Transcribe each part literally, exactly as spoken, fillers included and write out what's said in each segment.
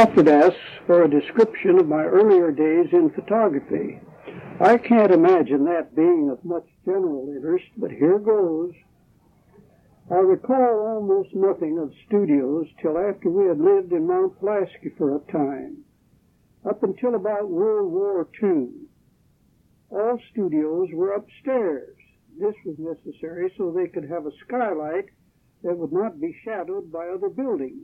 Alfred asks for a description of my earlier days in photography. I can't imagine that being of much general interest, but here goes. I recall almost nothing of studios till after we had lived in Mount Pulaski for a time, up until about World War Two. All studios were upstairs. This was necessary so they could have a skylight that would not be shadowed by other buildings.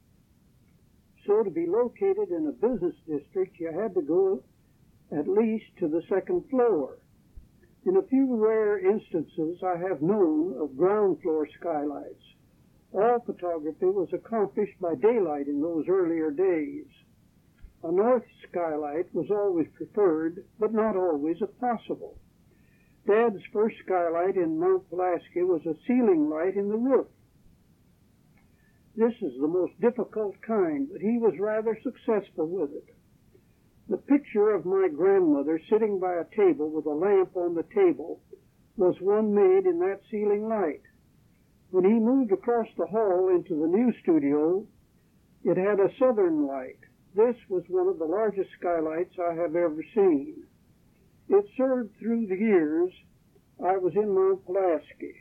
So to be located in a business district, you had to go at least to the second floor. In a few rare instances, I have known of ground floor skylights. All photography was accomplished by daylight in those earlier days. A north skylight was always preferred, but not always possible. Dad's first skylight in Mount Pulaski was a ceiling light in the roof. This is the most difficult kind, but he was rather successful with it. The picture of my grandmother sitting by a table with a lamp on the table was one made in that ceiling light. When he moved across the hall into the new studio, it had a southern light. This was one of the largest skylights I have ever seen. It served through the years I was in Mount Pulaski.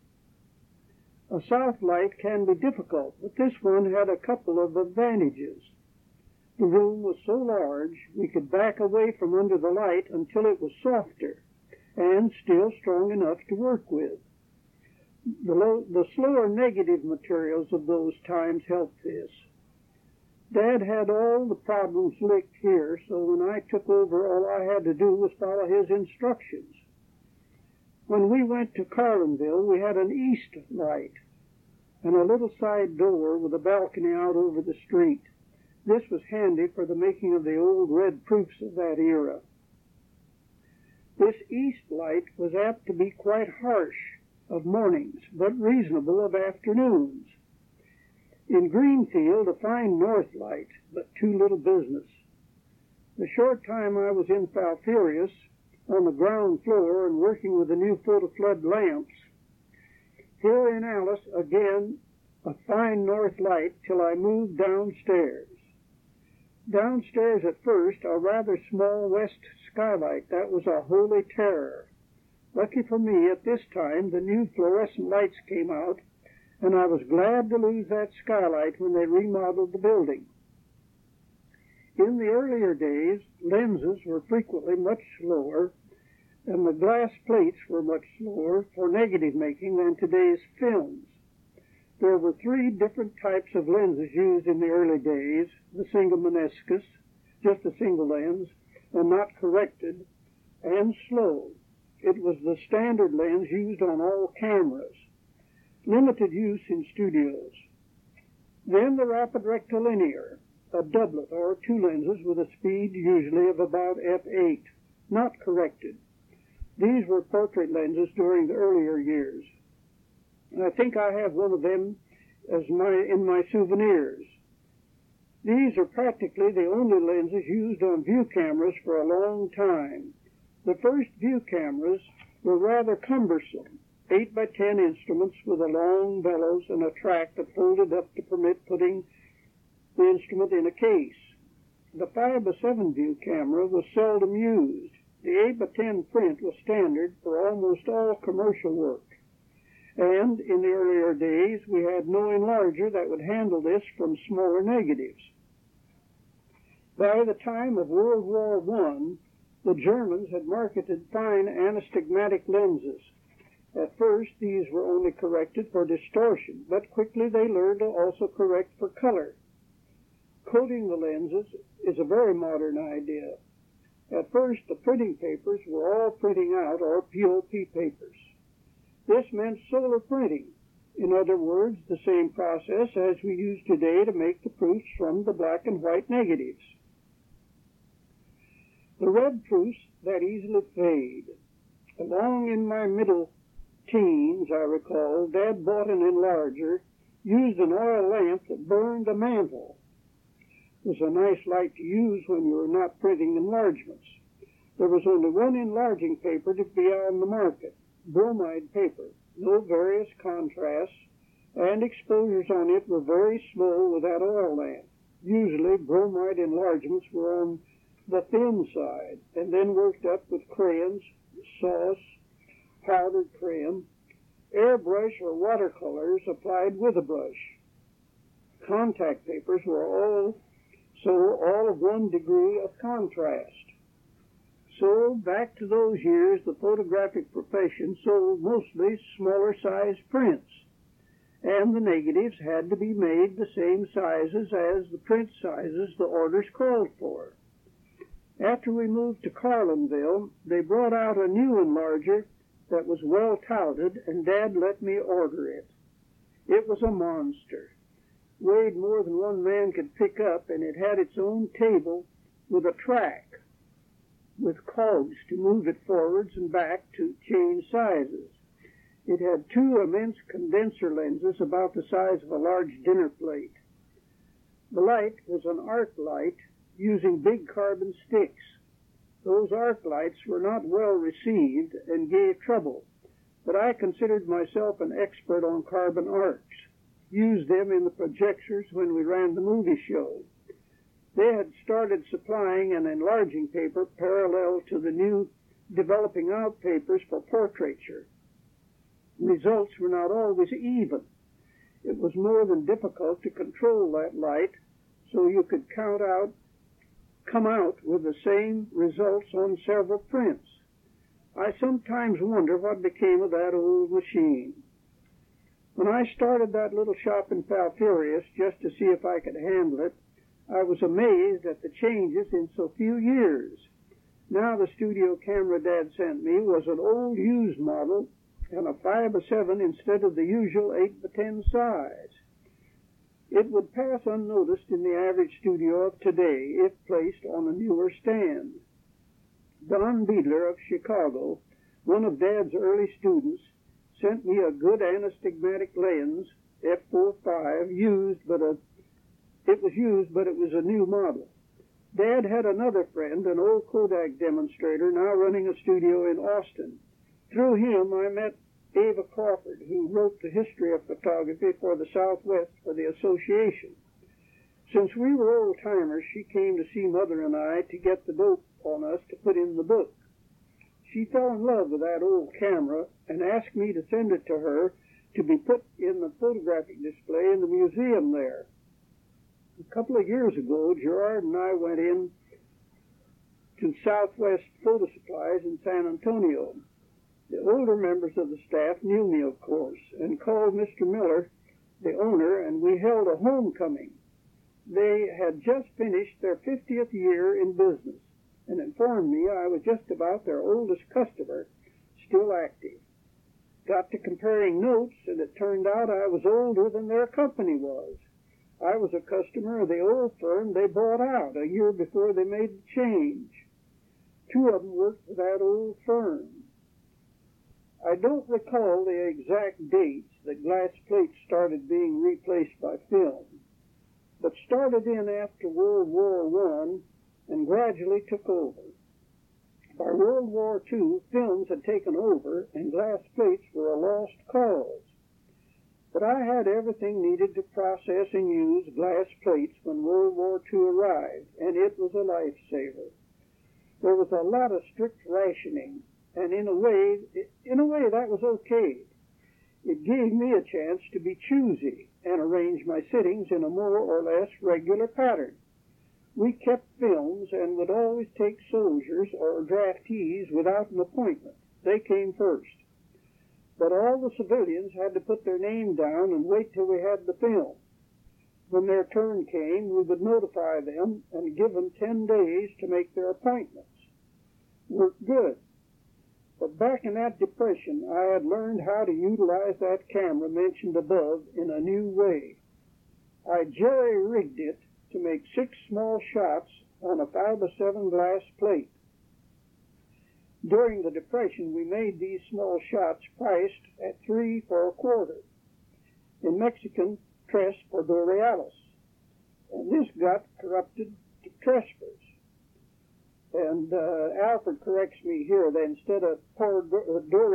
A south light can be difficult, but this one had a couple of advantages. The room was so large we could back away from under the light until it was softer and still strong enough to work with. The, low, the slower negative materials of those times helped this. Dad had all the problems licked here, so when I took over, all I had to do was follow his instructions. When we went to Carlinville, we had an east light and a little side door with a balcony out over the street. This was handy for the making of the old red proofs of that era. This east light was apt to be quite harsh of mornings, but reasonable of afternoons. In Greenfield, a fine north light, but too little business. The short time I was in Falfurrias, on the ground floor and working with the new photoflood lamps, here in Alice, again, a fine north light till I moved downstairs. Downstairs at first, a rather small west skylight. That was a holy terror. Lucky for me, at this time, the new fluorescent lights came out, and I was glad to lose that skylight when they remodeled the building. In the earlier days, lenses were frequently much slower, and the glass plates were much slower for negative making than today's films. There were three different types of lenses used in the early days: the single meniscus, just a single lens, and not corrected, and slow. It was the standard lens used on all cameras. Limited use in studios. Then the rapid rectilinear, a doublet or two lenses with a speed usually of about f eight, not corrected. These were portrait lenses during the earlier years. I think I have one of them as my in my souvenirs. These are practically the only lenses used on view cameras for a long time. The first view cameras were rather cumbersome, eight by ten instruments with a long bellows and a track that folded up to permit putting the instrument in a case. The five by seven view camera was seldom used. The eight by ten print was standard for almost all commercial work. And in the earlier days, we had no enlarger that would handle this from smaller negatives. By the time of World War One, the Germans had marketed fine anastigmatic lenses. At first, these were only corrected for distortion, but quickly they learned to also correct for color. Coating the lenses is a very modern idea. At first, the printing papers were all printing out, or P O P papers. This meant solar printing. In other words, the same process as we use today to make the proofs from the black and white negatives. The red proofs that easily fade. Along in my middle teens, I recall, Dad bought an enlarger, used an oil lamp that burned a mantle. It was a nice light to use when you were not printing enlargements. There was only one enlarging paper to be on the market, bromide paper, no various contrasts, and exposures on it were very slow with that oil lamp. Usually bromide enlargements were on the thin side, and then worked up with crayons, sauce, powdered crayon, airbrush or watercolors applied with a brush. Contact papers were all so all of one degree of contrast. So back to those years, the photographic profession sold mostly smaller size prints, and the negatives had to be made the same sizes as the print sizes the orders called for. After we moved to Carlinville, they brought out a new enlarger that was well touted, and Dad let me order it. It was a monster, weighed more than one man could pick up, and it had its own table with a track, with cogs to move it forwards and back to change sizes. It had two immense condenser lenses about the size of a large dinner plate. The light was an arc light using big carbon sticks. Those arc lights were not well received and gave trouble, but I considered myself an expert on carbon arcs, used them in the projectors when we ran the movie show. They had started supplying an enlarging paper parallel to the new developing out papers for portraiture. Results were not always even. It was more than difficult to control that light so you could count out, come out with the same results on several prints. I sometimes wonder what became of that old machine. When I started that little shop in Falfurrias just to see if I could handle it, I was amazed at the changes in so few years. Now the studio camera Dad sent me was an old used model and a five by seven instead of the usual eight by ten size. It would pass unnoticed in the average studio of today if placed on a newer stand. Don Beadler of Chicago, one of Dad's early students, sent me a good anastigmatic lens, F forty-five, used but a it was used but it was a new model. Dad had another friend, an old Kodak demonstrator, now running a studio in Austin. Through him I met Ava Crawford, who wrote the history of photography for the Southwest for the Association. Since we were old-timers, she came to see Mother and I to get the dope on us to put in the book. She fell in love with that old camera and asked me to send it to her to be put in the photographic display in the museum there. A couple of years ago, Gerard and I went in to Southwest Photo Supplies in San Antonio. The older members of the staff knew me, of course, and called Mister Miller, the owner, and we held a homecoming. They had just finished their fiftieth year in business and informed me I was just about their oldest customer, still active. Got to comparing notes, and it turned out I was older than their company was. I was a customer of the old firm they bought out a year before they made the change. Two of them worked for that old firm. I don't recall the exact dates that glass plates started being replaced by film, but started in after World War One and gradually took over. By World War Two, films had taken over and glass plates were a lost cause. But I had everything needed to process and use glass plates when World War Two arrived, and it was a lifesaver. There was a lot of strict rationing, and in a way, in a way that was okay. It gave me a chance to be choosy and arrange my sittings in a more or less regular pattern. We kept films and would always take soldiers or draftees without an appointment. They came first. But all the civilians had to put their name down and wait till we had the film. When their turn came, we would notify them and give them ten days to make their appointments. Worked good. But back in that depression, I had learned how to utilize that camera mentioned above in a new way. I jerry-rigged it to make six small shots on a five by seven glass plate. During the Depression, we made these small shots priced at three for a quarter. In Mexican, tres por dos reales. And this got corrupted to trespas. And uh, Alfred corrects me here that instead of por dos reales, it was dos reales. But the,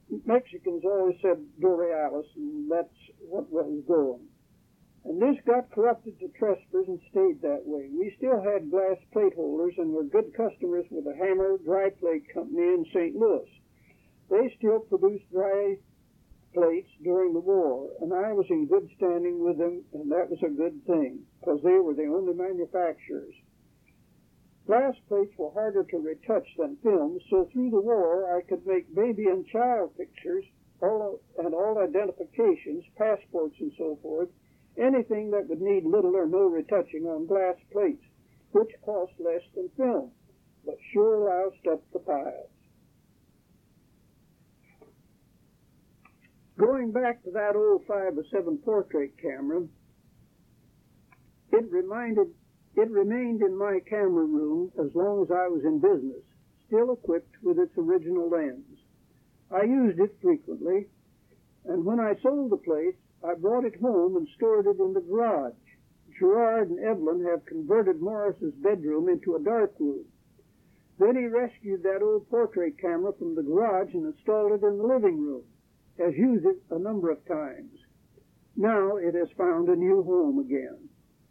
Mexicans always said Dorealis, and that's what was going. And this got corrupted to Tresper's and stayed that way. We still had glass plate holders and were good customers with the Hammer Dry Plate Company in Saint Louis. They still produced dry plates during the war, and I was in good standing with them, and that was a good thing, because they were the only manufacturers. Glass plates were harder to retouch than films, so through the war I could make baby and child pictures all, and all identifications, passports and so forth, anything that would need little or no retouching on glass plates, which cost less than film, but sure loused up the piles. Going back to that old five by seven portrait camera, it reminded It remained in my camera room as long as I was in business, still equipped with its original lens. I used it frequently, and when I sold the place, I brought it home and stored it in the garage. Gerard and Evelyn have converted Morris's bedroom into a dark room. Then he rescued that old portrait camera from the garage and installed it in the living room, has used it a number of times. Now it has found a new home again.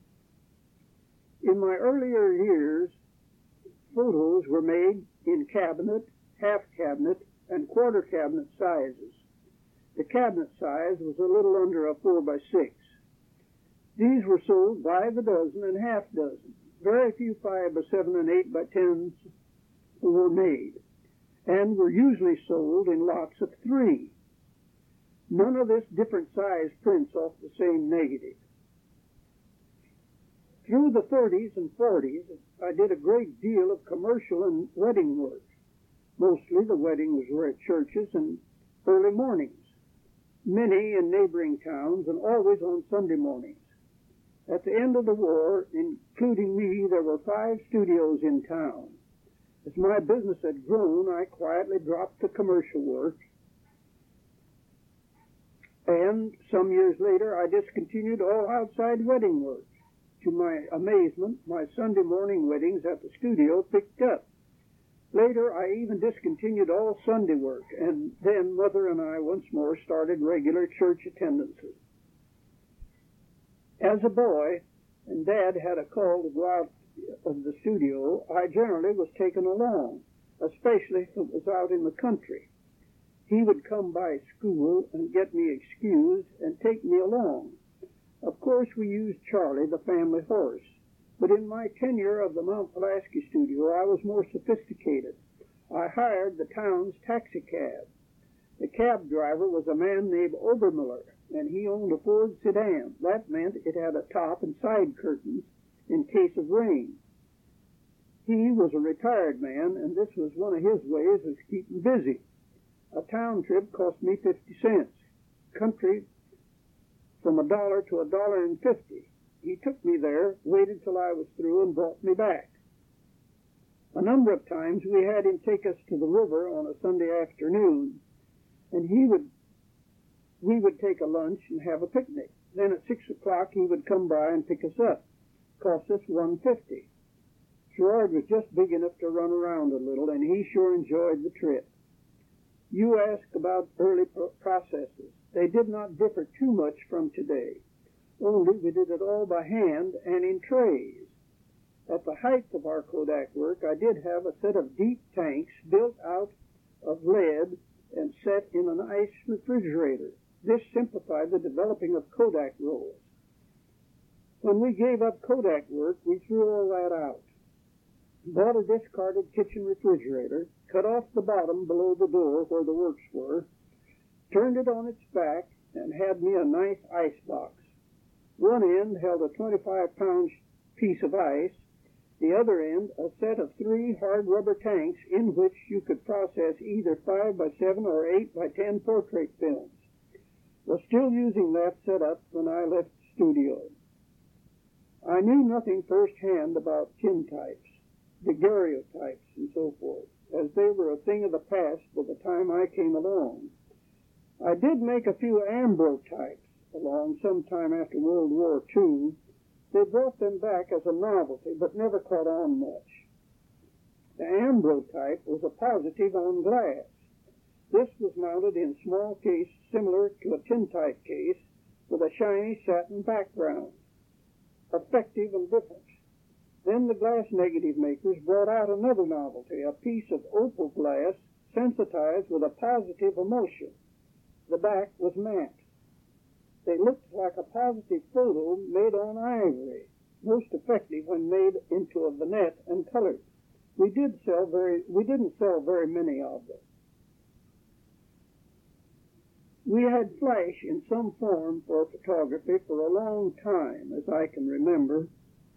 In my earlier years, photos were made in cabinet, half cabinet, and quarter cabinet sizes. The cabinet size was a little under a four by six. These were sold by the dozen and half dozen. Very few five by seven and eight by tens were made, and were usually sold in lots of three. None of this different size prints off the same negative. Through the thirties and forties, I did a great deal of commercial and wedding work. Mostly the weddings were at churches and early mornings, many in neighboring towns, and always on Sunday mornings. At the end of the war, including me, there were five studios in town. As my business had grown, I quietly dropped the commercial work, and some years later, I discontinued all outside wedding work. To my amazement, my Sunday morning weddings at the studio picked up. Later, I even discontinued all Sunday work, and then Mother and I once more started regular church attendances. As a boy, and Dad had a call to go out of the studio, I generally was taken along, especially if it was out in the country. He would come by school and get me excused and take me along. Of course, we used Charlie, the family horse, but in my tenure of the Mount Pulaski studio, I was more sophisticated. I hired the town's taxi cab. The cab driver was a man named Obermiller, and he owned a Ford sedan. That meant it had a top and side curtains in case of rain. He was a retired man, and this was one of his ways of keeping busy. A town trip cost me fifty cents. Country from a dollar to a dollar and fifty. He took me there, waited till I was through, and brought me back. A number of times we had him take us to the river on a Sunday afternoon, and he would, we would take a lunch and have a picnic. Then at six o'clock he would come by and pick us up. Cost us one fifty. Gerard was just big enough to run around a little, and he sure enjoyed the trip. You ask about early processes. They did not differ too much from today. Only we did it all by hand and in trays. At the height of our Kodak work, I did have a set of deep tanks built out of lead and set in an ice refrigerator. This simplified the developing of Kodak rolls. When we gave up Kodak work, we threw all that out. Bought a discarded kitchen refrigerator, cut off the bottom below the door where the works were, turned it on its back, and had me a nice ice box. One end held a twenty-five pound piece of ice, the other end a set of three hard rubber tanks in which you could process either five by seven or eight by ten portrait films. Was still using that setup when I left the studio. I knew nothing firsthand about tintypes, daguerreotypes, and so forth, as they were a thing of the past by the time I came along. I did make a few ambrotypes along sometime after World War Two. They brought them back as a novelty, but never caught on much. The ambrotype was a positive on glass. This was mounted in a small case similar to a tintype case with a shiny satin background. Effective and different. Then the glass negative makers brought out another novelty, a piece of opal glass sensitized with a positive emulsion. The back was matte. They looked like a positive photo made on ivory, most effective when made into a vignette and colored. We did sell very, we didn't sell very many of them. We had flash in some form for photography for a long time, as I can remember.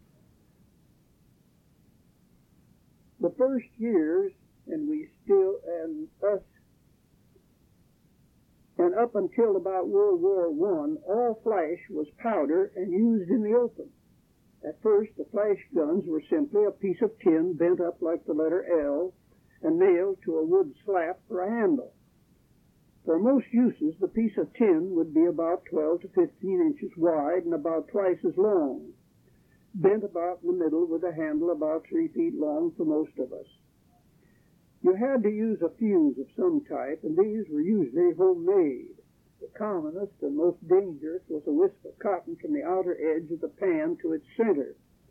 The first years, and we still, and us, and up until about World War One, all flash was powder and used in the open. At first, the flash guns were simply a piece of tin bent up like the letter L and nailed to a wood slat for a handle. For most uses, the piece of tin would be about twelve to fifteen inches wide and about twice as long, bent about in the middle with a handle about three feet long for most of us. You had to use a fuse of some type, and these were usually homemade. The commonest and most dangerous was a wisp of cotton from the outer edge of the pan to its center.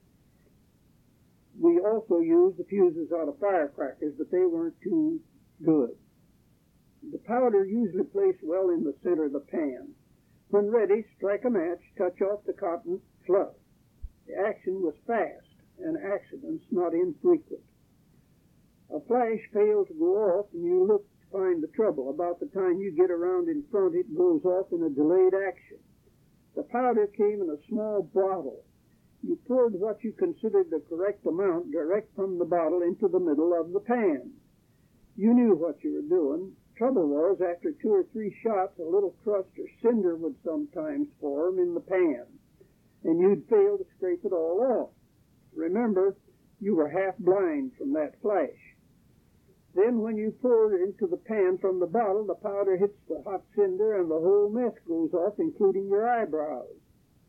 We also used the fuses out of firecrackers, but they weren't too good. The powder usually placed well in the center of the pan. When ready, strike a match, touch off the cotton fluff. The action was fast, and accidents not infrequent. A flash failed to go off, and you look to find the trouble. About the time you get around in front, it goes off in a delayed action. The powder came in a small bottle. You poured what you considered the correct amount direct from the bottle into the middle of the pan. You knew what you were doing. Trouble was, after two or three shots, a little crust or cinder would sometimes form in the pan, and you'd fail to scrape it all off. Remember, you were half blind from that flash. Then when you pour it into the pan from the bottle, the powder hits the hot cinder and the whole mess goes off, including your eyebrows.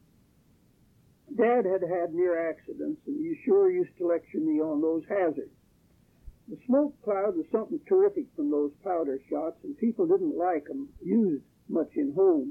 Dad had had near accidents, and you sure used to lecture me on those hazards. The smoke cloud was something terrific from those powder shots, and people didn't like them used much in homes.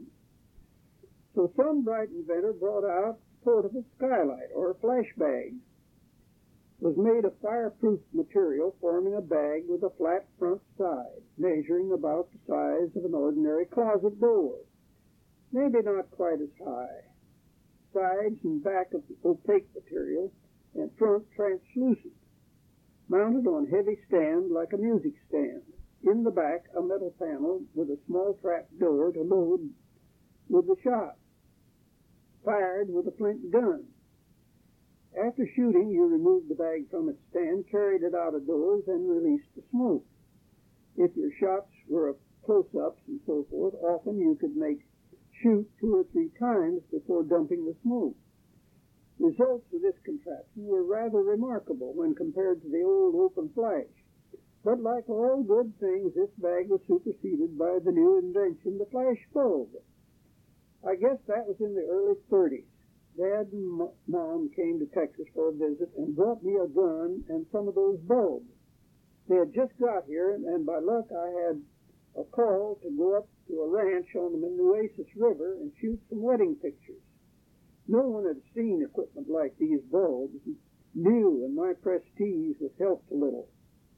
So some bright inventor brought out a portable skylight, or a flash bag. It was made of fireproof material, forming a bag with a flat front side, measuring about the size of an ordinary closet door. Maybe not quite as high. Sides and back of opaque material, and front translucent. Mounted on heavy stand like a music stand. In the back, a metal panel with a small trap door to load with the shot. Fired with a flint gun. After shooting, you removed the bag from its stand, carried it out of doors, and released the smoke. If your shots were of close-ups and so forth, often you could make shoot two or three times before dumping the smoke. Results of this contraption were rather remarkable when compared to the old open flash. But like all good things, this bag was superseded by the new invention, the flash bulb. I guess that was in the early thirties. Dad and Mom came to Texas for a visit and brought me a gun and some of those bulbs. They had just got here, and by luck I had a call to go up to a ranch on the Nueces River and shoot some wedding pictures. No one had seen equipment like these bulbs, new, and my prestige was helped a little.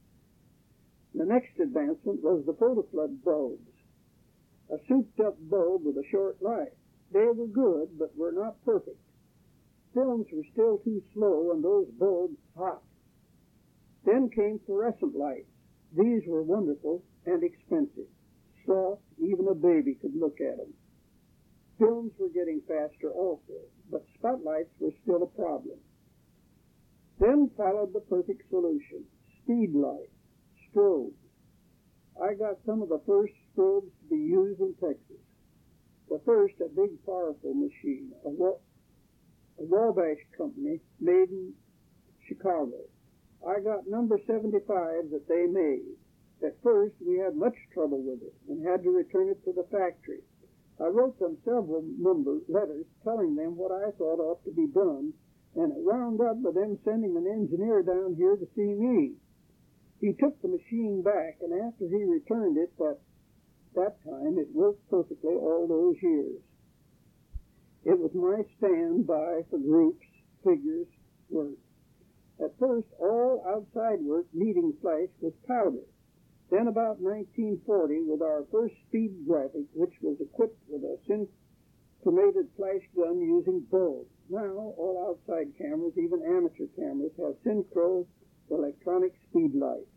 The next advancement was the photoflood bulbs, a souped-up bulb with a short life. They were good, but were not perfect. Films were still too slow, and those bulbs hot. Then came fluorescent lights. These were wonderful and expensive. Soft, even a baby could look at them. Films were getting faster also, but spotlights were still a problem. Then followed the perfect solution, speed lights, strobes. I got some of the first strobes to be used in Texas. The first, a big, powerful machine, a, Wa- a Wabash company made in Chicago. I got number seventy-five that they made. At first, we had much trouble with it and had to return it to the factory. I wrote them several number letters telling them what I thought ought to be done, and it wound up with them sending an engineer down here to see me. He took the machine back, and after he returned it, that that time, it worked perfectly all those years. It was my standby for groups, figures, work. At first, all outside work needing flash was powder. Then about nineteen forty, with our first speed graphic, which was equipped with a synchromated flash gun using bulbs. Now, all outside cameras, even amateur cameras, have synchro electronic speed lights.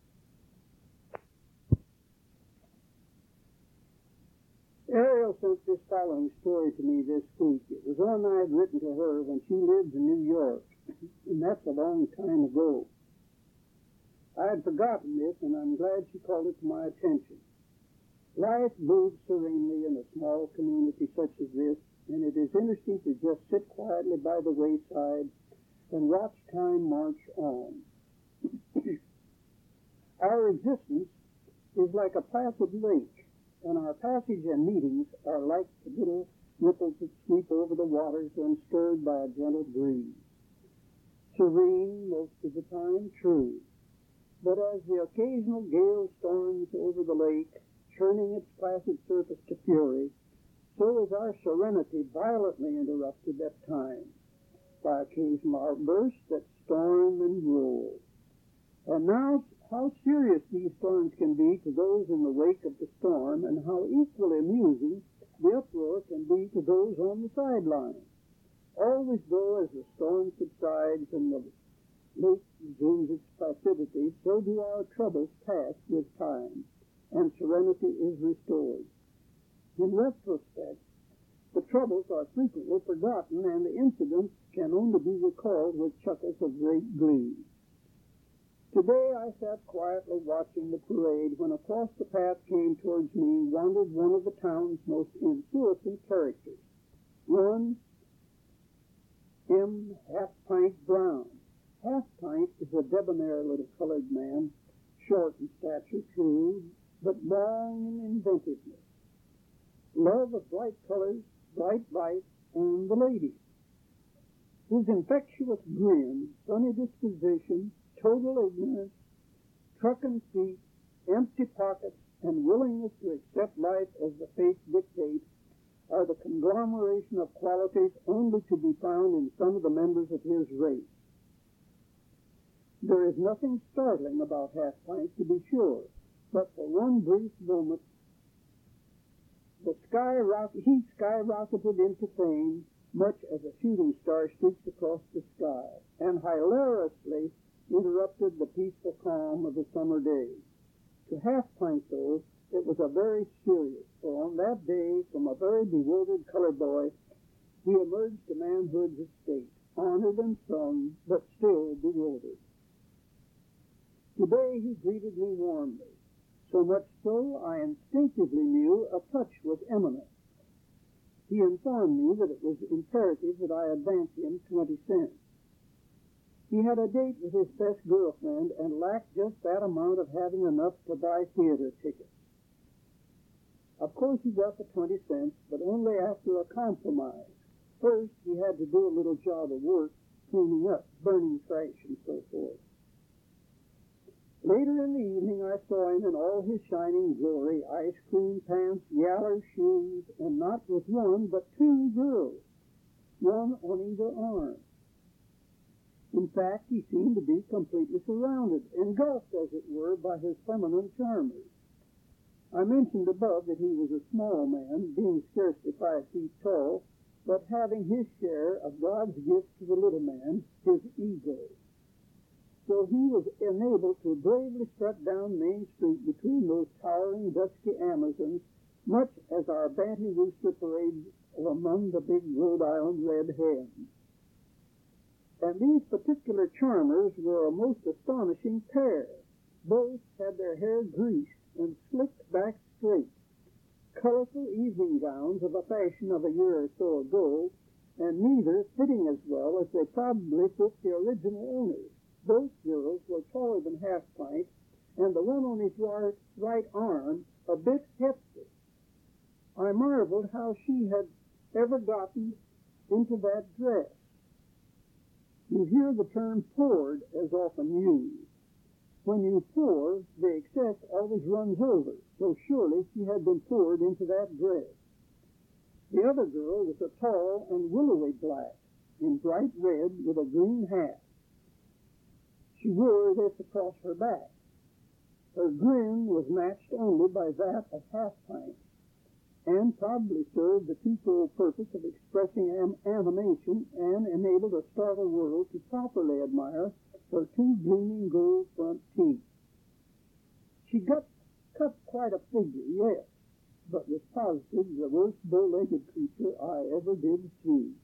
Ariel sent this following story to me this week. It was one I had written to her when she lived in New York, and that's a long time ago. I had forgotten this, and I'm glad she called it to my attention. Life moves serenely in a small community such as this, and it is interesting to just sit quietly by the wayside and watch time march on. Our existence is like a placid lake, and our passage and meetings are like the little ripples that sweep over the waters when stirred by a gentle breeze. Serene most of the time, true, but as the occasional gale storms over the lake, churning its placid surface to fury, so is our serenity violently interrupted at times by occasional outbursts that storm and roll. And now, how serious these storms can be to those in the wake of the storm, and how equally amusing the uproar can be to those on the sidelines. Always though, as the storm subsides and the lake resumes its placidity, so do our troubles pass with time, and serenity is restored. In retrospect, the troubles are frequently forgotten, and the incidents can only be recalled with chuckles of great glee. Today I sat quietly watching the parade when across the path came towards me wandered one of the town's most influential characters, one M. Half-Pint Brown. Half-Pint is a debonair little colored man, short in stature, true, but long in inventiveness. Love of bright colors, bright lights, and the ladies. His infectious grin, sunny disposition, total ignorance, trucking feet, empty pockets, and willingness to accept life as the fates dictate are the conglomeration of qualities only to be found in some of the members of his race. There is nothing startling about Half-Pint, to be sure, but for one brief moment the skyrock- he skyrocketed into fame, much as a shooting star streaks across the sky, and hilariously interrupted the peaceful calm of the summer day. To Half-Pint, though, it was a very serious, for on that day, from a very bewildered colored boy, he emerged to manhood's estate, honored and sung, but still bewildered. Today he greeted me warmly, so much so I instinctively knew a touch was imminent. He informed me that it was imperative that I advance him twenty cents. He had a date with his best girlfriend and lacked just that amount of having enough to buy theater tickets. Of course he got the twenty cents, but only after a compromise. First, he had to do a little job of work, cleaning up, burning trash, and so forth. Later in the evening, I saw him in all his shining glory, ice cream pants, yaller shoes, and not with one, but two girls, one on either arm. In fact, he seemed to be completely surrounded, engulfed, as it were, by his feminine charmers. I mentioned above that he was a small man, being scarcely five feet tall, but having his share of God's gift to the little man, his ego. So he was enabled to bravely strut down Main Street between those towering, dusky Amazons, much as our banty rooster parades among the big Rhode Island red hens. And these particular charmers were a most astonishing pair. Both had their hair greased and slicked back straight, colorful evening gowns of a fashion of a year or so ago, and neither fitting as well as they probably fit the original owners. Both girls were taller than Half-Pint, and the one on his right, right arm a bit hefty. I marveled how she had ever gotten into that dress. You hear the term poured as often used. When you pour, the excess always runs over, so surely she had been poured into that dress. The other girl was a tall and willowy black, in bright red with a green hat. She wore this across her back. Her grin was matched only by that of Half-Pint, and probably served the twofold purpose of expressing am- animation and enabled a startled world to properly admire her two gleaming gold front teeth. She got cut quite a figure, yes, but was positive the worst bow-legged creature I ever did see.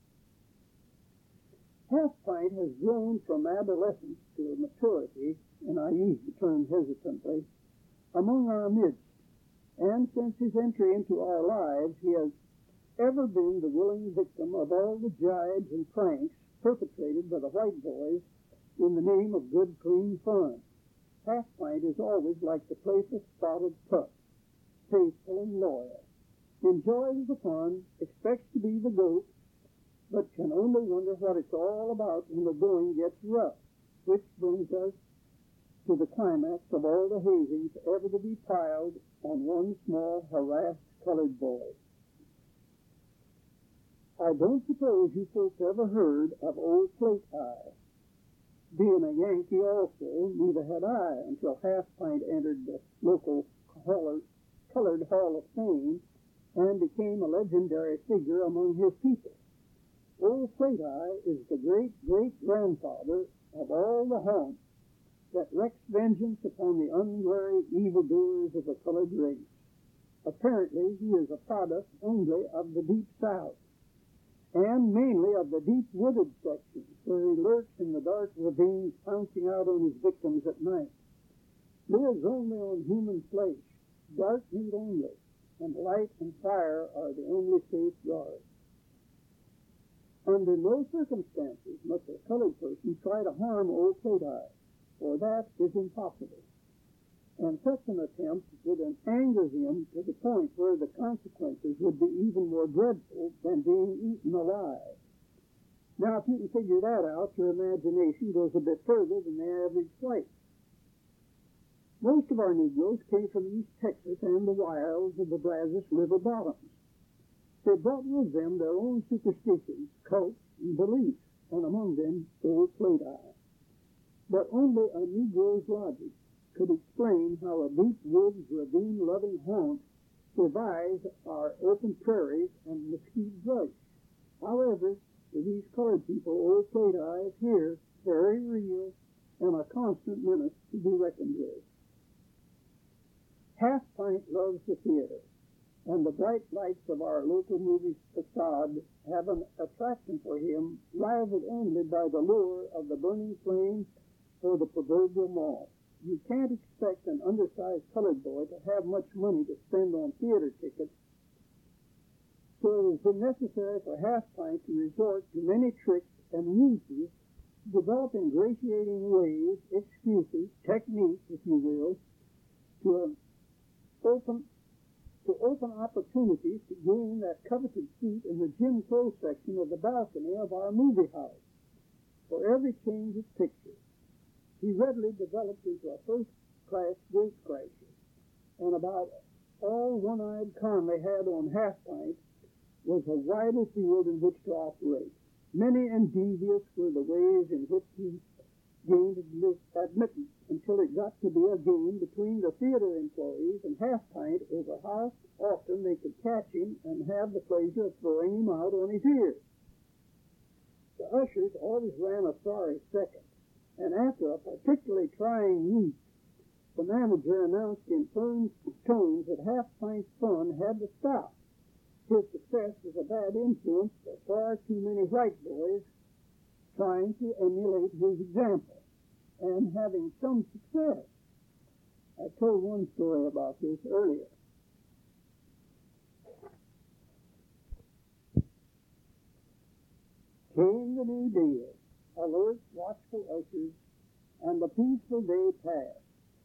Half-Pint has grown from adolescence to maturity, and I use the term hesitantly, among our midst, and since his entry into our lives he has ever been the willing victim of all the jibes and pranks perpetrated by the white boys in the name of good, clean fun. Half-Pint is always like the playful spotted pup, faithful and loyal, enjoys the fun, expects to be the goat, but can only wonder what it's all about when the going gets rough, which brings us to the climax of all the hazings ever to be piled on one small harassed colored boy. I don't suppose you folks ever heard of Old Plate Eye. Being a Yankee also, neither had I until Half-Pint entered the local Colored Hall of Fame and became a legendary figure among his people. Old Plate Eye is the great-great-grandfather of all the haunts that wreaks vengeance upon the unwary evildoers of the colored race. Apparently, he is a product only of the Deep South, and mainly of the deep wooded sections, where he lurks in the dark ravines, pouncing out on his victims at night. Lives only on human flesh, dark meat only, and light and fire are the only safeguards. Under no circumstances must a colored person try to harm Old Plate Eye, for that is impossible. And such an attempt would anger him to the point where the consequences would be even more dreadful than being eaten alive. Now, if you can figure that out, your imagination goes a bit further than the average white. Most of our Negroes came from East Texas and the wilds of the Brazos River bottoms. They brought with them their own superstitions, cults, and beliefs, and among them Old Plate Eye. But only a Negro's logic could explain how a deep woods, ravine-loving haunt survives our open prairies and mesquite brush. However, to these colored people, Old Plate Eye is here, very real, and a constant menace to be reckoned with. Half-Pint loves the theater, and the bright lights of our local movie facade have an attraction for him rivaled only by the lure of the burning flame or the proverbial mall. You can't expect an undersized colored boy to have much money to spend on theater tickets, so it has been necessary for Half-Pint to resort to many tricks and ruses, develop ingratiating ways, excuses, techniques, if you will, to open to open opportunities to gain that coveted seat in the Jim Crow section of the balcony of our movie house. For every change of picture, he readily developed into a first-class gatecrasher, and about all One-Eyed Conley had on Half-Pint was a wider field in which to operate. Many and devious were the ways in which he gained admittance until it got to be a game between the theater employees and Half-Pint over how often they could catch him and have the pleasure of throwing him out on his ears. The ushers always ran a sorry second, and after a particularly trying week, the manager announced in firm tones that Half-Pint's fun had to stop. His success was a bad influence for far too many white boys trying to emulate his example, and having some success. I told one story about this earlier. Came the new deal, alert, watchful ushers, and the peaceful day passed,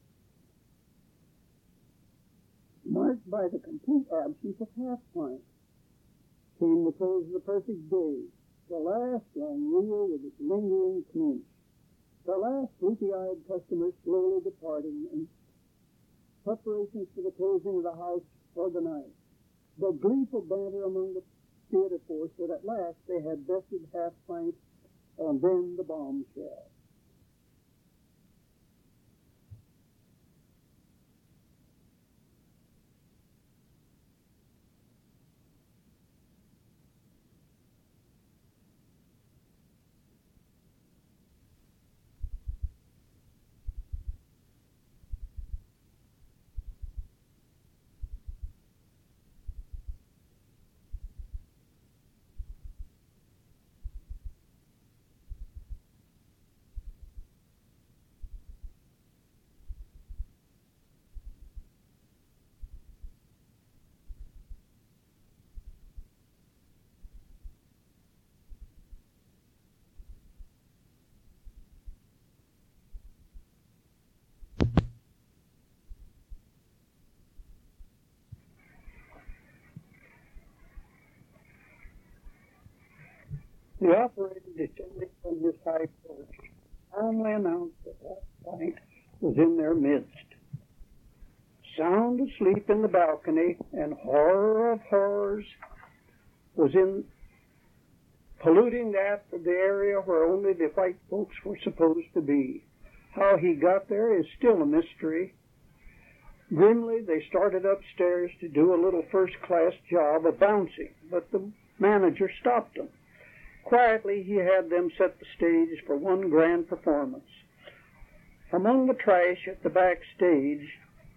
marked by the complete absence of Half-Pint. Came the close of the perfect day, the last long reel with its lingering clinch, the last sleepy-eyed customer slowly departing, and preparations for the closing of the house for the night. The gleeful banter among the theater force that at last they had bested Half Pint and then the bombshell. The operator, descending from his high perch, calmly announced that Half Pint was in their midst. Sound asleep in the balcony, and horror of horrors, was in polluting that of the area where only the white folks were supposed to be. How he got there is still a mystery. Grimly, they started upstairs to do a little first-class job of bouncing, but the manager stopped them. Quietly, he had them set the stage for one grand performance. Among the trash at the back stage,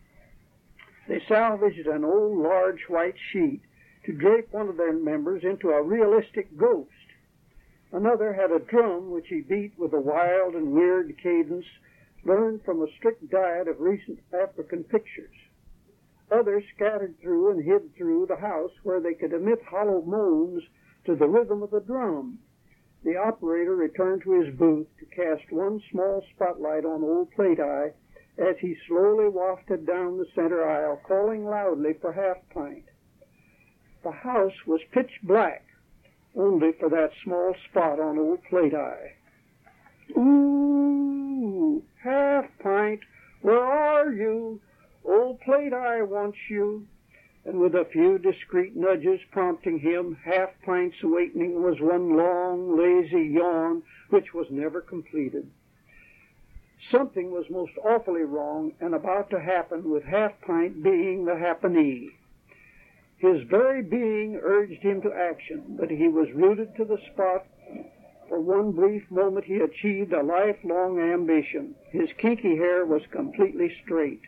they salvaged an old large white sheet to drape one of their members into a realistic ghost. Another had a drum which he beat with a wild and weird cadence learned from a strict diet of recent African pictures. Others scattered through and hid through the house where they could emit hollow moans to the rhythm of the drum. The operator returned to his booth to cast one small spotlight on old Plate Eye as he slowly wafted down the center aisle, calling loudly for Half Pint. The house was pitch black, only for that small spot on old Plate Eye. "Ooh, Half Pint, where are you? Old Plate Eye wants you." And with a few discreet nudges prompting him, Half Pint's awakening was one long, lazy yawn which was never completed. Something was most awfully wrong and about to happen, with Half Pint being the happenee. His very being urged him to action, but he was rooted to the spot. For one brief moment he achieved a lifelong ambition. His kinky hair was completely straight.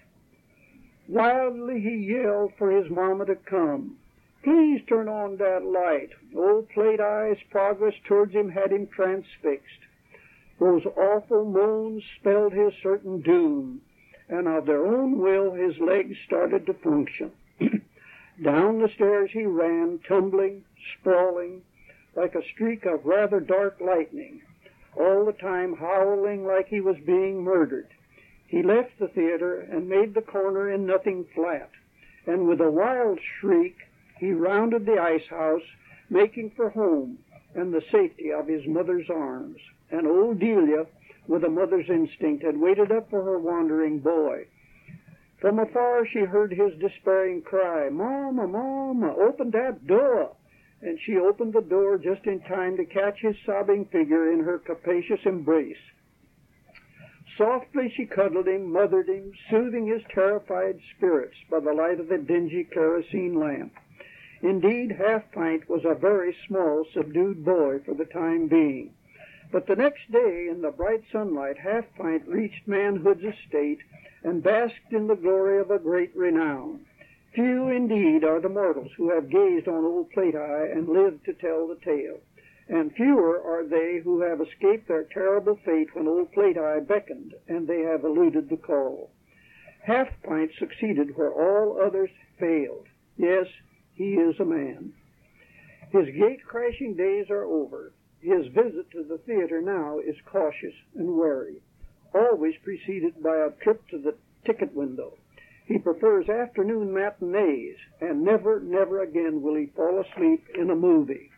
Wildly he yelled for his mama to come. "Please turn on that light." Old Plate Eye's progress towards him had him transfixed. Those awful moans spelled his certain doom, and of their own will his legs started to function. Down the stairs he ran, tumbling, sprawling, like a streak of rather dark lightning, all the time howling like he was being murdered. He left the theater and made the corner in Nothing Flat, and with a wild shriek he rounded the ice house, making for home and the safety of his mother's arms. And old Delia, with a mother's instinct, had waited up for her wandering boy. From afar she heard his despairing cry, "Mama, Mama, open that door!" And she opened the door just in time to catch his sobbing figure in her capacious embrace. Softly she cuddled him, mothered him, soothing his terrified spirits by the light of the dingy kerosene lamp. Indeed, Half Pint was a very small, subdued boy for the time being. But the next day, in the bright sunlight, Half Pint reached manhood's estate and basked in the glory of a great renown. Few, indeed, are the mortals who have gazed on old Plate Eye and lived to tell the tale, and fewer are they who have escaped their terrible fate when old Plate Eye beckoned and they have eluded the call. Half Pint succeeded where all others failed. Yes, he is a man. His gate-crashing days are over. His visit to the theater now is cautious and wary, always preceded by a trip to the ticket window. He prefers afternoon matinees, and never, never again will he fall asleep in a movie.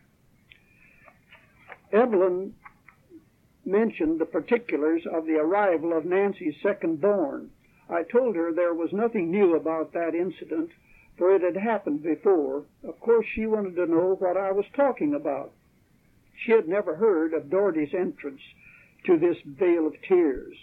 Evelyn mentioned the particulars of the arrival of Nancy's second born. I told her there was nothing new about that incident, for it had happened before. Of course, she wanted to know what I was talking about. She had never heard of Doherty's entrance to this vale of tears.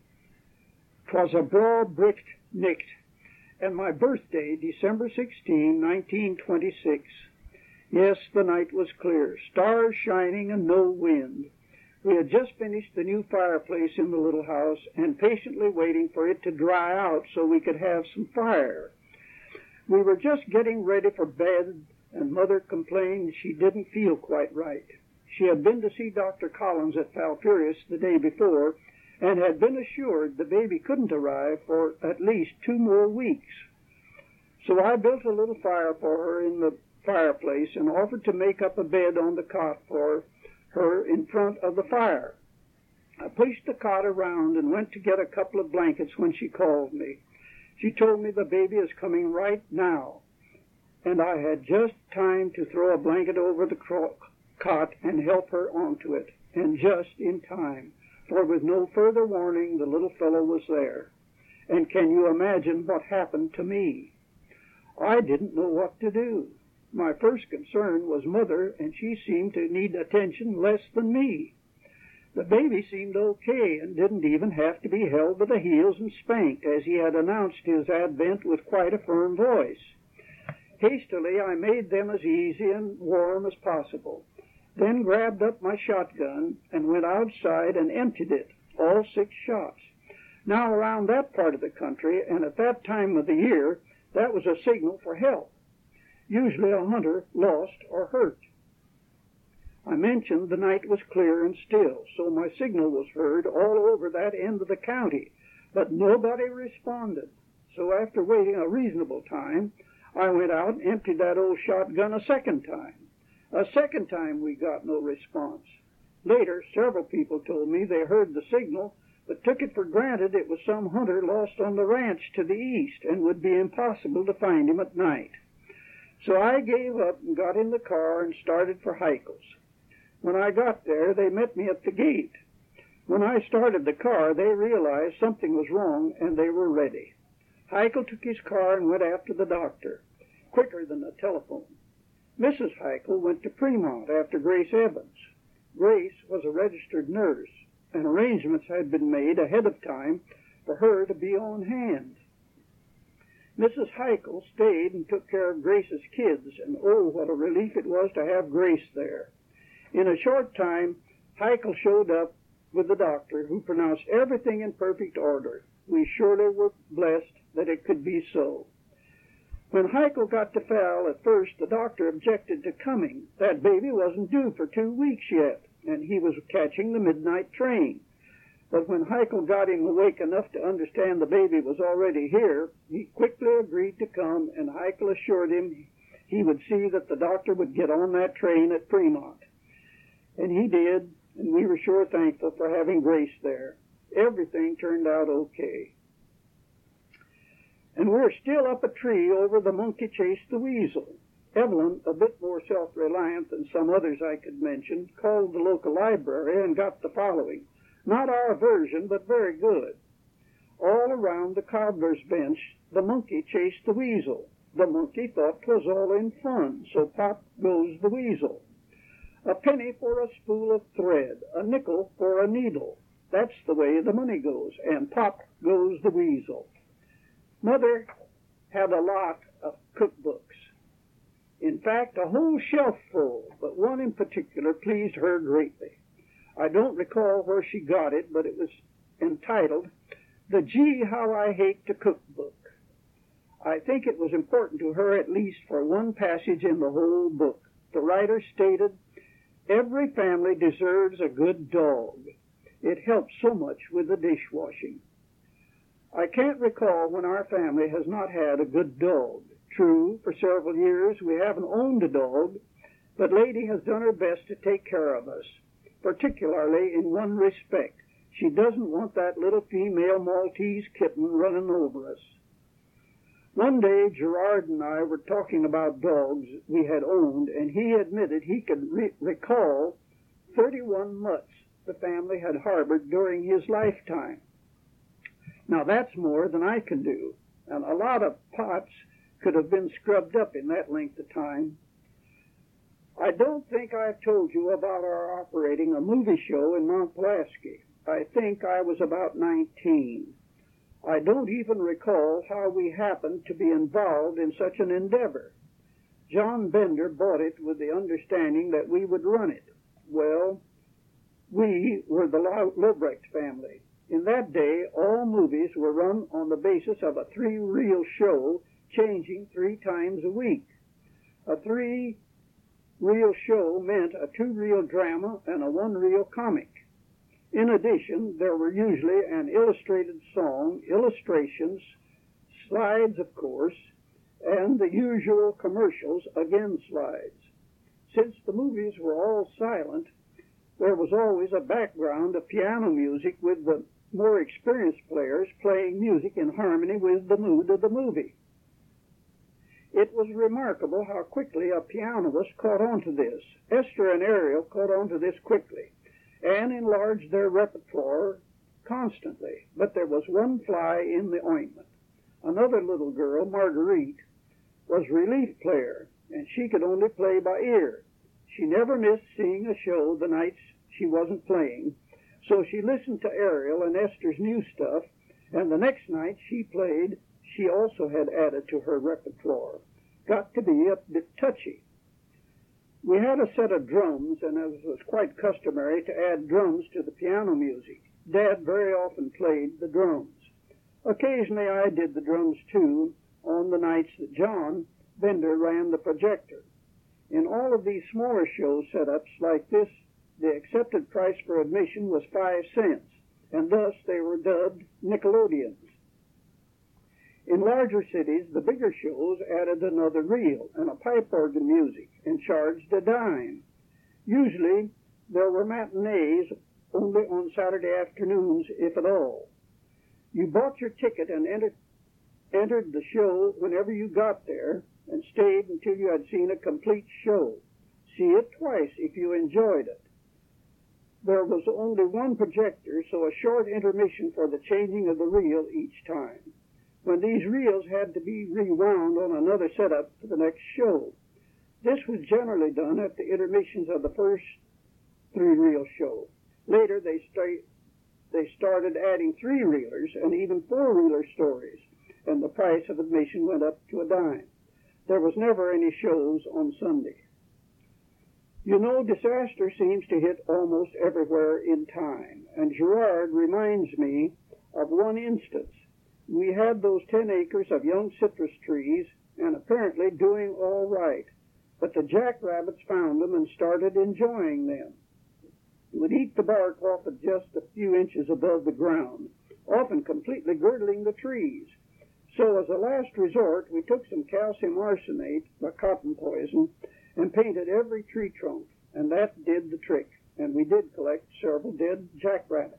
'Twas a broad bricked nicht, and my birthday, December sixteenth, nineteen twenty-six. Yes, the night was clear, stars shining and no wind. We had just finished the new fireplace in the little house and patiently waiting for it to dry out so we could have some fire. We were just getting ready for bed, and Mother complained she didn't feel quite right. She had been to see Doctor Collins at Falfurrias the day before and had been assured the baby couldn't arrive for at least two more weeks. So I built a little fire for her in the fireplace and offered to make up a bed on the cot for her in front of the fire. I pushed the cot around and went to get a couple of blankets when she called me. She told me the baby is coming right now, and I had just time to throw a blanket over the cot and help her onto it, and just in time, for with no further warning the little fellow was there. And can you imagine what happened to me? I didn't know what to do. My first concern was Mother, and she seemed to need attention less than me. The baby seemed okay and didn't even have to be held by the heels and spanked, as he had announced his advent with quite a firm voice. Hastily, I made them as easy and warm as possible, then grabbed up my shotgun and went outside and emptied it, all six shots. Now, around that part of the country, and at that time of the year, that was a signal for help. Usually a hunter lost or hurt. I mentioned the night was clear and still, so my signal was heard all over that end of the county, but nobody responded. So after waiting a reasonable time, I went out and emptied that old shotgun a second time. A second time we got no response. Later, several people told me they heard the signal, but took it for granted it was some hunter lost on the ranch to the east and would be impossible to find him at night. So I gave up and got in the car and started for Heikel's. When I got there, they met me at the gate. When I started the car, they realized something was wrong, and they were ready. Heikel took his car and went after the doctor, quicker than a telephone. Missus Heikel went to Fremont after Grace Evans. Grace was a registered nurse, and arrangements had been made ahead of time for her to be on hand. Missus Heikel stayed and took care of Grace's kids, and oh, what a relief it was to have Grace there. In a short time, Heikel showed up with the doctor, who pronounced everything in perfect order. We surely were blessed that it could be so. When Heikel got to Fal, at first the doctor objected to coming. That baby wasn't due for two weeks yet, and he was catching the midnight train. But when Heikel got him awake enough to understand the baby was already here, he quickly agreed to come, and Heikel assured him he would see that the doctor would get on that train at Fremont. And he did, and we were sure thankful for having Grace there. Everything turned out okay. And we're still up a tree over the monkey chased the weasel. Evelyn, a bit more self-reliant than some others I could mention, called the local library and got the following. Not our version, but very good. All around the cobbler's bench, the monkey chased the weasel. The monkey thought 'twas all in fun, so pop goes the weasel. A penny for a spool of thread, a nickel for a needle. That's the way the money goes, and pop goes the weasel. Mother had a lot of cookbooks. In fact, a whole shelf full, but one in particular pleased her greatly. I don't recall where she got it, but it was entitled, The Gee How I Hate to Cook Book. I think it was important to her at least for one passage in the whole book. The writer stated, "Every family deserves a good dog. It helps so much with the dishwashing." I can't recall when our family has not had a good dog. True, for several years we haven't owned a dog, but Lady has done her best to take care of us, particularly in one respect. She doesn't want that little female Maltese kitten running over us. One day, Gerard and I were talking about dogs we had owned, and he admitted he could re- recall thirty-one mutts the family had harbored during his lifetime. Now that's more than I can do, and a lot of pots could have been scrubbed up in that length of time. I don't think I've told you about our operating a movie show in Mount Pulaski. I think I was about nineteen. I don't even recall how we happened to be involved in such an endeavor. John Bender bought it with the understanding that we would run it. Well, we were the Lobrecht family. In that day, all movies were run on the basis of a three-reel show, changing three times a week. A three-reel show meant a two-reel drama and a one-reel comic. In addition, there were usually an illustrated song, illustrations, slides, of course, and the usual commercials, again slides. Since the movies were all silent, there was always a background of piano music with the more experienced players playing music in harmony with the mood of the movie. It was remarkable how quickly a pianist caught on to this. Esther and Ariel caught on to this quickly and enlarged their repertoire constantly. But there was one fly in the ointment. Another little girl, Marguerite, was relief player, and she could only play by ear. She never missed seeing a show the nights she wasn't playing, so she listened to Ariel and Esther's new stuff, and the next night she played, she also had added to her repertoire. Got to be a bit touchy. We had a set of drums, and it was quite customary to add drums to the piano music. Dad very often played the drums. Occasionally I did the drums too, on the nights that John Bender ran the projector. In all of these smaller show setups like this, the accepted price for admission was five cents, and thus they were dubbed Nickelodeons. In larger cities, the bigger shows added another reel and a pipe organ music and charged a dime. Usually, there were matinees only on Saturday afternoons, if at all. You bought your ticket and entered, entered the show whenever you got there and stayed until you had seen a complete show. See it twice if you enjoyed it. There was only one projector, so a short intermission for the changing of the reel each time, when these reels had to be rewound on another setup for the next show. This was generally done at the intermissions of the first three-reel show. Later, they, sta- they started adding three-reelers and even four-reeler stories, and the price of admission went up to a dime. There was never any shows on Sunday. You know, disaster seems to hit almost everywhere in time, and Gerard reminds me of one instance. We had those ten acres of young citrus trees, and apparently doing all right, but the jackrabbits found them and started enjoying them. They would eat the bark off at just a few inches above the ground, often completely girdling the trees. So as a last resort, we took some calcium arsenate, a cotton poison, and painted every tree trunk, and that did the trick, and we did collect several dead jackrabbits.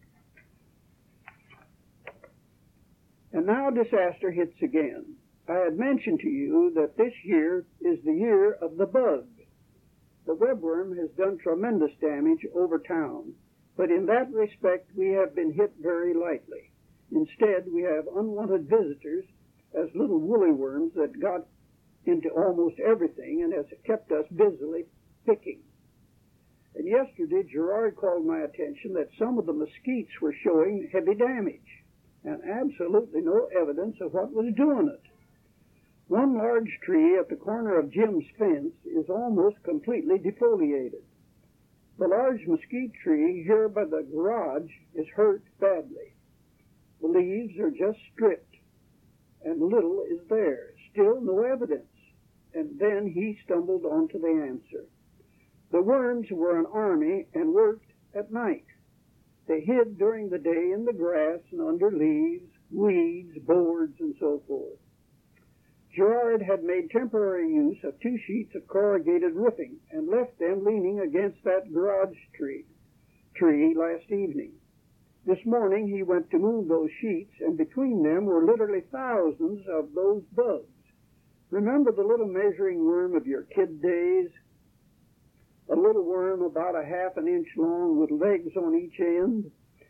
And now disaster hits again. I had mentioned to you that this year is the year of the bug. The webworm has done tremendous damage over town, but in that respect we have been hit very lightly. Instead, we have unwanted visitors as little woolly worms that got into almost everything and has kept us busily picking. And yesterday, Gerard called my attention that some of the mesquites were showing heavy damage, and absolutely no evidence of what was doing it. One large tree at the corner of Jim's fence is almost completely defoliated. The large mesquite tree here by the garage is hurt badly. The leaves are just stripped, and little is there. Still no evidence. And then he stumbled onto the answer. The worms were an army and worked at night. They hid during the day in the grass and under leaves, weeds, boards, and so forth. Gerard had made temporary use of two sheets of corrugated roofing and left them leaning against that garage tree, tree last evening. This morning he went to move those sheets, and between them were literally thousands of those bugs. Remember the little measuring worm of your kid days? A little worm about a half an inch long with legs on each end?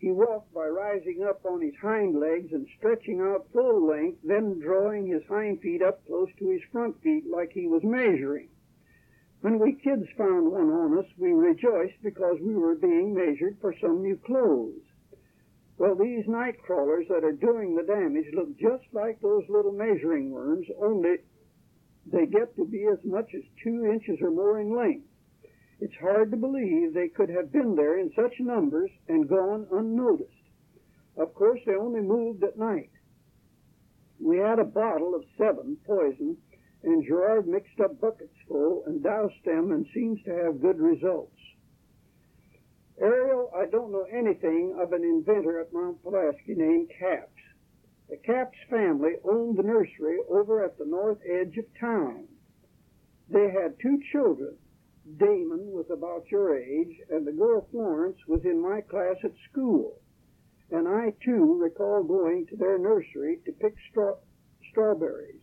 He walked by rising up on his hind legs and stretching out full length, then drawing his hind feet up close to his front feet like he was measuring. When we kids found one on us, we rejoiced because we were being measured for some new clothes. Well, these night crawlers that are doing the damage look just like those little measuring worms, only they get to be as much as two inches or more in length. It's hard to believe they could have been there in such numbers and gone unnoticed. Of course, they only moved at night. We had a bottle of seven poison, and Gerard mixed up buckets full and doused them and seems to have good results. Ariel, I don't know anything of an inventor at Mount Pulaski named Capps. The Capps family owned the nursery over at the north edge of town. They had two children. Damon was about your age, and the girl Florence was in my class at school. And I, too, recall going to their nursery to pick straw- strawberries.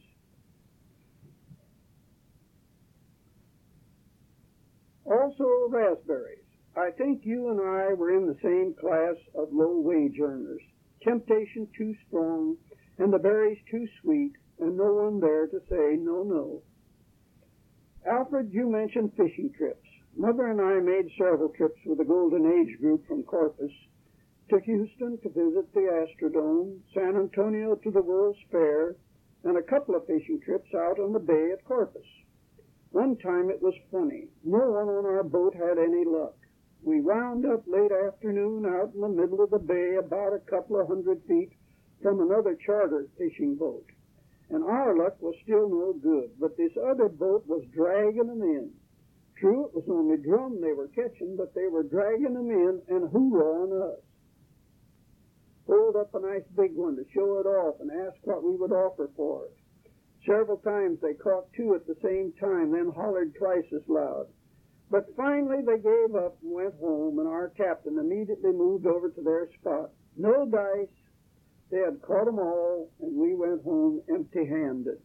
Also raspberries. I think you and I were in the same class of low-wage earners. Temptation too strong, and the berries too sweet, and no one there to say no, no. Alfred, you mentioned fishing trips. Mother and I made several trips with the Golden Age group from Corpus, to Houston to visit the Astrodome, San Antonio to the World's Fair, and a couple of fishing trips out on the bay at Corpus. One time it was funny. No one on our boat had any luck. We wound up late afternoon out in the middle of the bay about a couple of hundred feet from another charter fishing boat. And our luck was still no good, but this other boat was dragging them in. True, it was only drum they were catching, but they were dragging them in and hoorahing us. Pulled up a nice big one to show it off and asked what we would offer for it. Several times they caught two at the same time, then hollered twice as loud. But finally they gave up and went home, and our captain immediately moved over to their spot. No dice. They had caught them all, and we went home empty-handed.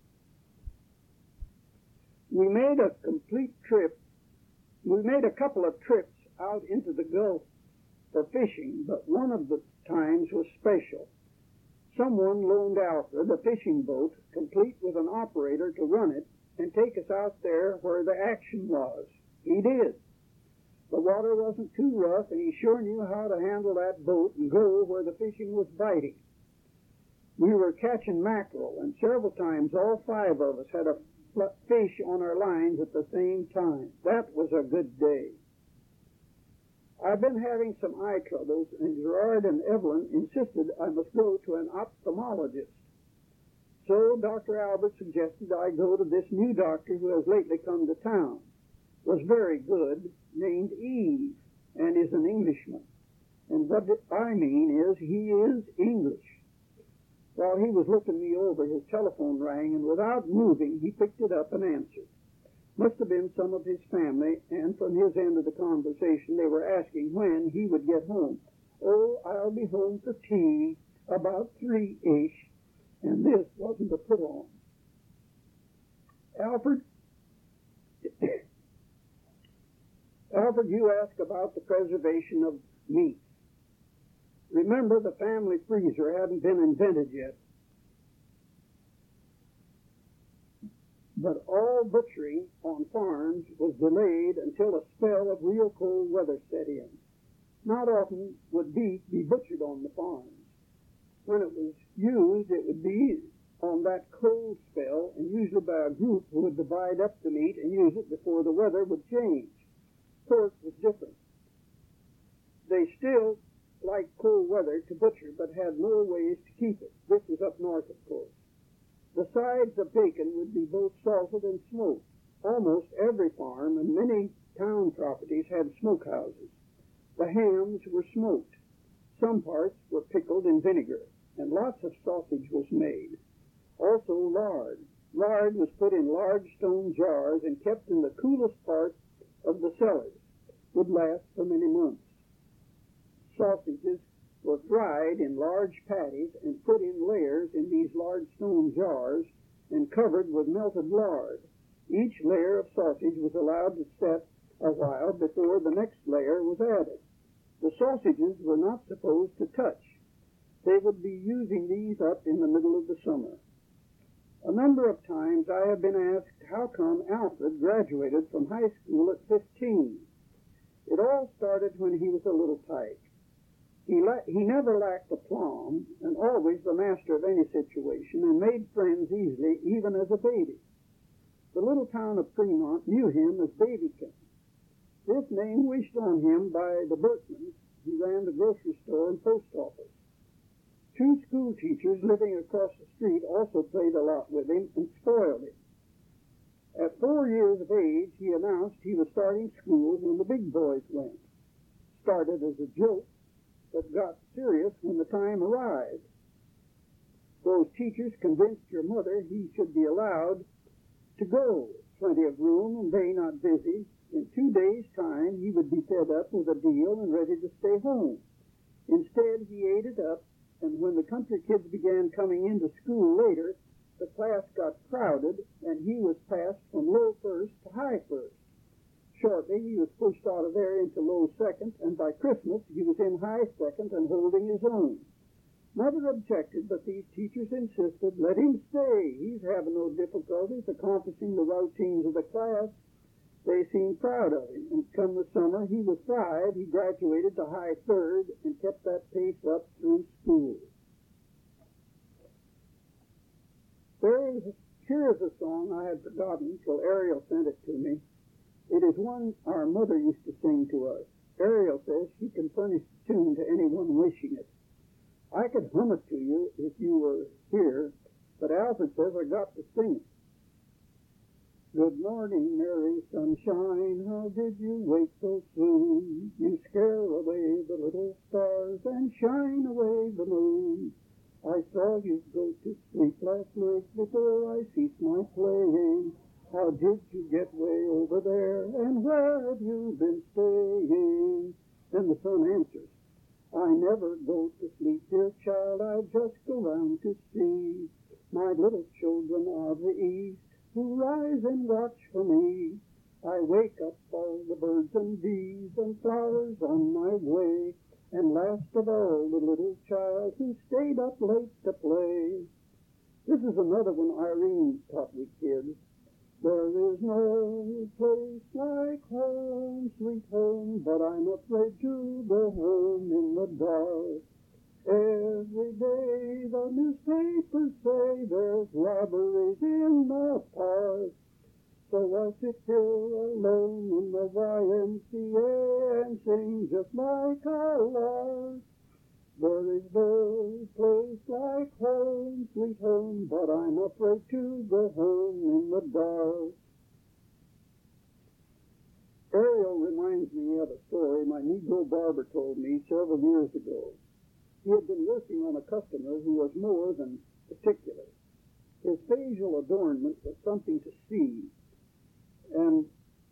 We made a complete trip. We made a couple of trips out into the Gulf for fishing, but one of the times was special. Someone loaned Alfred a fishing boat, complete with an operator to run it, and take us out there where the action was. He did. The water wasn't too rough, and he sure knew how to handle that boat and go where the fishing was biting. We were catching mackerel, and several times all five of us had a fish on our lines at the same time. That was a good day. I've been having some eye troubles, and Gerard and Evelyn insisted I must go to an ophthalmologist. So Doctor Albert suggested I go to this new doctor who has lately come to town. Was very good, named Eve, and is an Englishman. And what I mean is he is English. While he was looking me over, his telephone rang, and without moving, he picked it up and answered. Must have been some of his family, and from his end of the conversation, they were asking when he would get home. Oh, I'll be home for tea, about three-ish, and this wasn't a put-on. Alfred, Alfred, you asked about the preservation of meat. Remember, the family freezer hadn't been invented yet. But all butchery on farms was delayed until a spell of real cold weather set in. Not often would beef be butchered on the farms. When it was used, it would be on that cold spell, and usually by a group who would divide up the meat and use it before the weather would change. Pork was different. They still liked cold weather to butcher, but had no ways to keep it. This was up north, of course. The sides of bacon would be both salted and smoked. Almost every farm and many town properties had smokehouses. The hams were smoked. Some parts were pickled in vinegar, and lots of sausage was made. Also lard. Lard was put in large stone jars and kept in the coolest part of the cellars. Would last for many months. Sausages were fried in large patties and put in layers in these large stone jars and covered with melted lard. Each layer of sausage was allowed to set a while before the next layer was added. The sausages were not supposed to touch. They would be using these up in the middle of the summer. A number of times I have been asked how come Alfred graduated from high school at fifteen. It all started when he was a little tyke. He, la- he never lacked aplomb and always the master of any situation and made friends easily even as a baby. The little town of Fremont knew him as Babykin. This name wished on him by the Berkmans, who ran the grocery store and post office. Two school teachers living across the street also played a lot with him and spoiled him. At four years of age, he announced he was starting school when the big boys went. Started as a joke, but got serious when the time arrived. Those teachers convinced your mother he should be allowed to go. Plenty of room and they not busy. In two days' time, he would be fed up with a deal and ready to stay home. Instead, he ate it up, and when the country kids began coming into school later, the class got crowded, and he was passed from low first to high first. Shortly, he was pushed out of there into low second, and by Christmas, he was in high second and holding his own. Mother objected, but these teachers insisted, let him stay. He's having no difficulties accomplishing the routines of the class. They seemed proud of him, and come the summer, he was five. He graduated to high third and kept that pace up through school. There is, here is a song I had forgotten till Ariel sent it to me. It is one our mother used to sing to us. Ariel says she can furnish the tune to anyone wishing it. I could hum it to you if you were here, but Alfred says I got to sing it. Good morning, Mary Sunshine, how did you wake so soon? You scare away the little stars and shine away the moon. I saw you go to sleep last night before I ceased my playing. How did you get way over there, and where have you been staying? Then the son answers, I never go to sleep, dear child, I just go round to see my little children of the east, who rise and watch for me. I wake up all the birds and bees and flowers on my way, and last of all the little child who stayed up late to play. This is another one Irene taught me kids. There is no place like home, sweet home, but I'm afraid to go home in the dark. Every day the newspapers say there's robberies in the park. So I sit here alone in the Y M C A and sing just like a lark. There is no place like home, sweet home, but I'm afraid to go home in the dark. Ariel reminds me of a story my Negro barber told me several years ago. He had been working on a customer who was more than particular. His facial adornment was something to see, and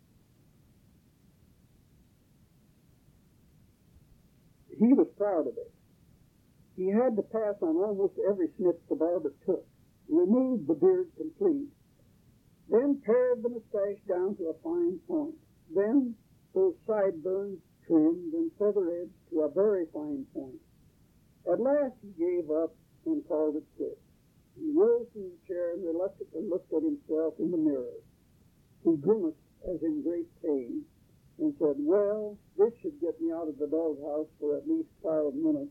he was proud of it. He had to pass on almost every snip the barber took, removed the beard complete, then pared the mustache down to a fine point, then those sideburns trimmed and feather-edged to a very fine point. At last he gave up and called it quits. He rose from the chair and reluctantly looked at himself in the mirror. He grimaced as in great pain and said, well, this should get me out of the doghouse for at least five minutes.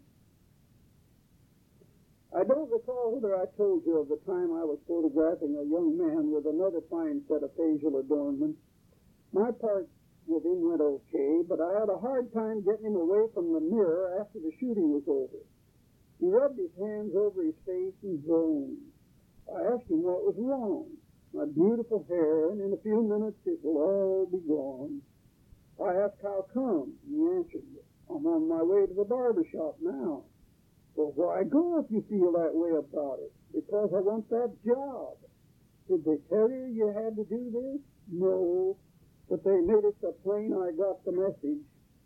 I don't recall whether I told you of the time I was photographing a young man with another fine set of facial adornments. My part with him went okay, but I had a hard time getting him away from the mirror after the shooting was over. He rubbed his hands over his face and groaned. I asked him what was wrong. My beautiful hair, and in a few minutes it will all be gone. I asked how come, and he answered, I'm on my way to the barber shop now. Well, why go if you feel that way about it? Because I want that job. Did they tell you you had to do this? No, but they made it so plain I got the message.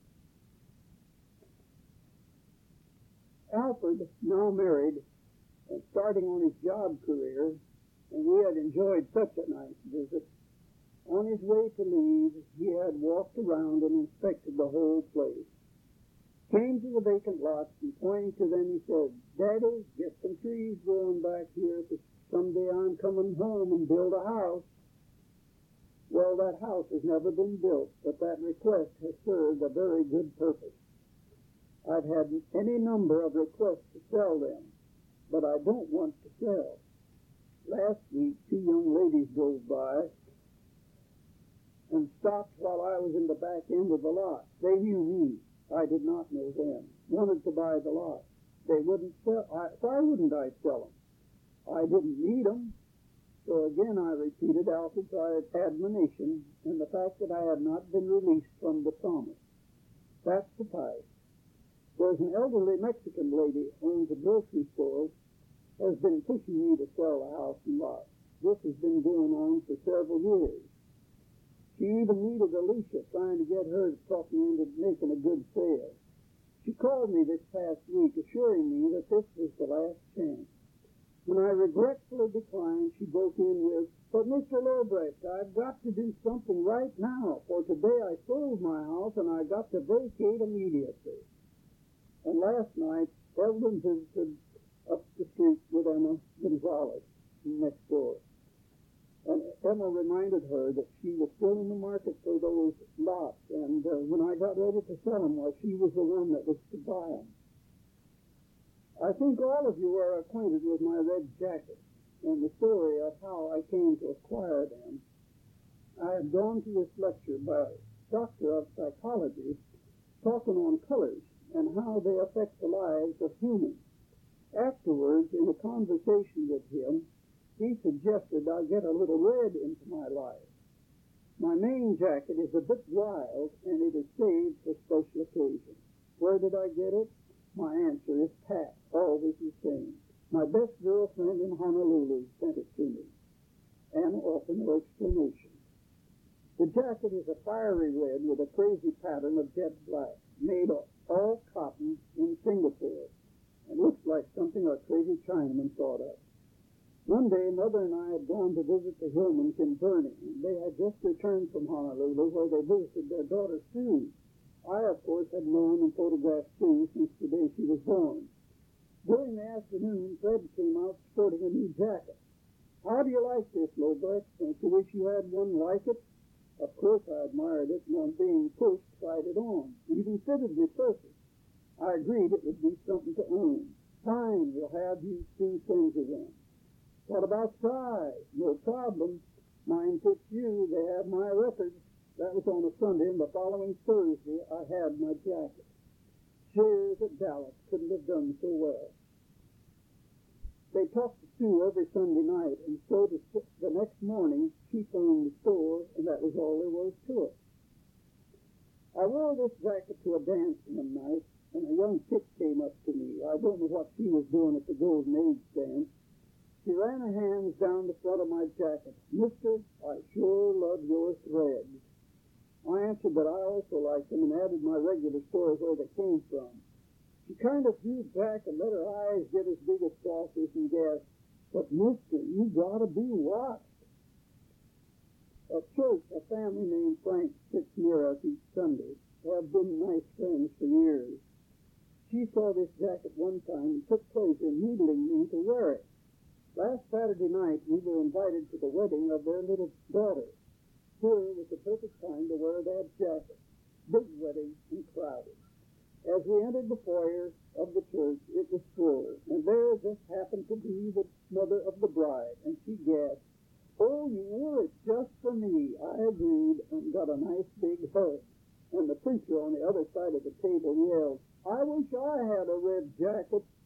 Alfred, now married, and starting on his job career, and we had enjoyed such a nice visit. On his way to leave, he had walked around and inspected the whole place. came to the vacant lots, and pointing to them, he said, "Daddy, get some trees growing back here, 'cause someday I'm coming home and build a house." Well, that house has never been built, but that request has served a very good purpose. I've had any number of requests to sell them, but I don't want to sell. Last week, two young ladies drove by and stopped while I was in the back end of the lot. They knew me. I did not know them. Wanted to buy the lot. They wouldn't sell. I, why wouldn't I sell them? I didn't need them. So again I repeated Alfred's admonition and the fact that I had not been released from the promise. That sufficed. There's an elderly Mexican lady who owns a grocery store, has been pushing me to sell the house and lot. This has been going on for several years. She even needed Alicia, trying to get her to talk me into making a good sale. She called me this past week, assuring me that this was the last chance. When I regretfully declined, she broke in with, "But Mister Lobrecht, I've got to do something right now, for today I sold my house and I got to vacate immediately." And last night, Evelyn visited up the street with Emma Gonzalez next door. And Emma reminded her that she was still in the market for those lots, and uh, when I got ready to sell them, well, she was the one that was to buy them. I think all of you are acquainted with my red jacket and the story of how I came to acquire them. I had gone to this lecture by a doctor of psychology talking on colors and how they affect the lives of humans. Afterwards, in a conversation with him, he suggested I get a little red into my life. My main jacket is a bit wild, and it is saved for special occasions. Where did I get it? My answer is Pat, always the same. My best girlfriend in Honolulu sent it to me, and offer no explanation. The jacket is a fiery red with a crazy pattern of jet black, made of all cotton in Singapore, and looks like something a crazy Chinaman thought of. One day, Mother and I had gone to visit the Hillmans in Burnie, and they had just returned from Honolulu, where they visited their daughter Sue. I, of course, had known and photographed Sue since the day she was born. During the afternoon, Fred came out sporting a new jacket. "How do you like this, Lobrecht? Don't you wish you had one like it?" Of course I admired it, and on being pushed, tried it on. It even fitted me perfect. I agreed it would be something to own. "Fine, you'll have these two things again." "What about size?" "No problem. Mine fits you. They have my record." That was on a Sunday, and the following Thursday I had my jacket. Shears at Dallas couldn't have done so well. They talked to Sue every Sunday night, and so the next morning she phoned the store, and that was all there was to it. I wore this jacket to a dance one night, and a young chick came up to me. I don't know what she was doing at the Golden Age dance. She ran her hands down the front of my jacket. "Mister, I sure love your threads." I answered that I also liked them and added my regular story where they came from. She kind of drew back and let her eyes get as big as saucers and gasped, "But mister, you gotta be watched." At church, a family named Frank sits near us each Sunday. They have been nice friends for years. She saw this jacket one time and took pleasure in needling me to wear it. Last Saturday night, we were invited to the wedding of their little daughter. Here was the perfect time to wear that jacket. Big wedding and crowded. As we entered the foyer of the church, it was full, and there just happened to be the mother of the bride, and she gasped, "Oh, you wore it just for me." I agreed and got a nice big hug. And the preacher on the other side of the table yelled, "I wish I had a red jacket."